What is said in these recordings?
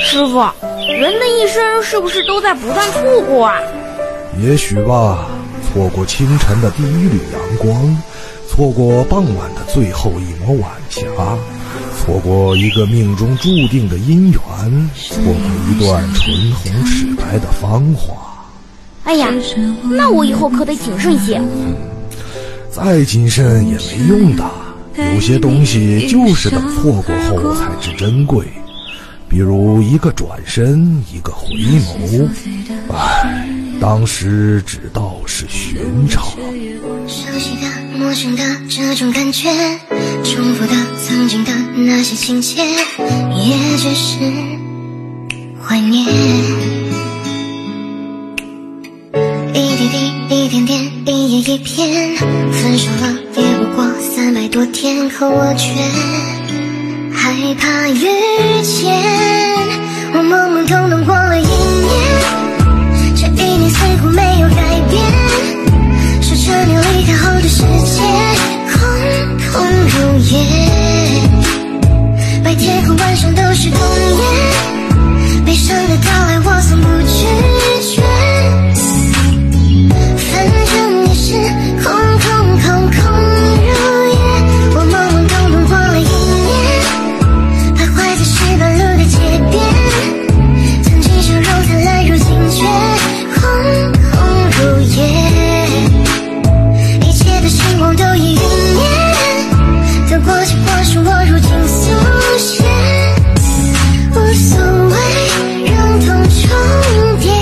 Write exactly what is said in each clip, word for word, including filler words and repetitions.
师傅，人的一生是不是都在不断错过啊？ 也许吧，错过清晨的第一缕阳光，错过傍晚的最后一抹晚霞，错过一个命中注定的姻缘，错过一段唇红齿白的芳华。 哎呀，那我以后可得谨慎些。 嗯，再谨慎也没用的，有些东西就是等错过后才知珍贵，比如一个转身，一个回眸，唉，当时只道是寻常。 熟悉的陌生的这种感觉，重复的曾经的那些情节，也只是怀念。一点滴一点点一页一篇，分手了也不过三百多天，可我却害怕遇见。我懵懵懂懂过了一年，这一年似乎没有改变，是这年离开后的世界空空如也，白天和晚上都是冬夜，悲伤的到来我从不拒绝，反正也是空空空空如也。我懵懵懂懂过了一年，徘徊在石板路的街边，曾经笑容灿烂，如今却空空如也，一切的星光都已陨灭，得过且过是我如今速写，无所谓让痛重叠。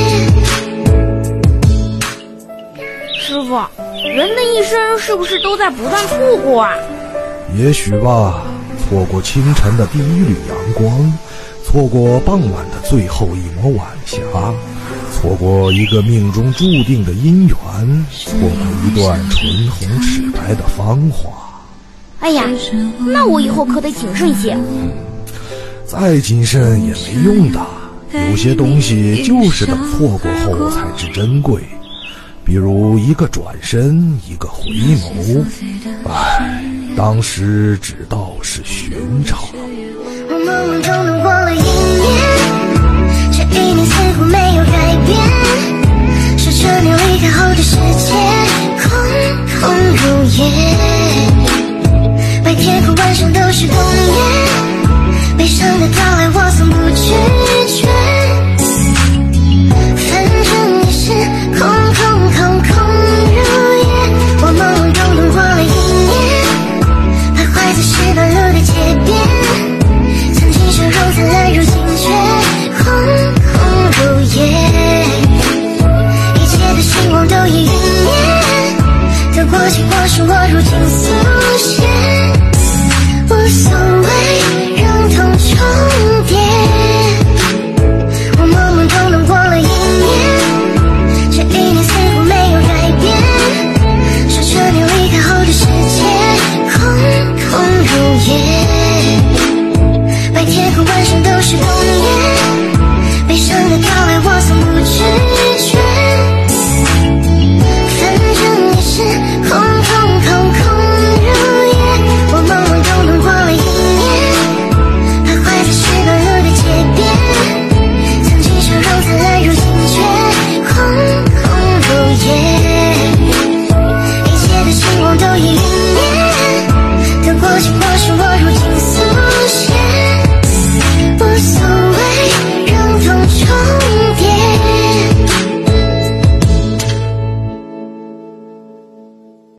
师傅，人的一生是不是都在不断错过啊？ 也许吧，错过清晨的第一缕阳光，错过傍晚的最后一抹晚霞，错过一个命中注定的姻缘，错过一段唇红齿白的芳华。 哎呀，那我以后可得谨慎些。 嗯，再谨慎也没用的，有些东西就是等错过后才知珍贵，比如一个转身，一个回眸，唉，当时只道是寻常。 我懵懵懂懂过了一年，这一年似乎没有改变，是这年离开后的世界空空如也，白天和晚上都是冬夜，悲伤的到来我从不拒绝，反正也是空空空空如也。我懵懵懂懂过了一年，徘徊在石板路的街边，曾经笑容灿烂，如今却空空如也，一切的星光都已陨灭，得过且过是我如今速写，无所谓让痛重叠。我懵懵懂懂过了一年，这一年似乎没有改变，是这年离开后的世界空空如也，白天和晚上都是冬夜，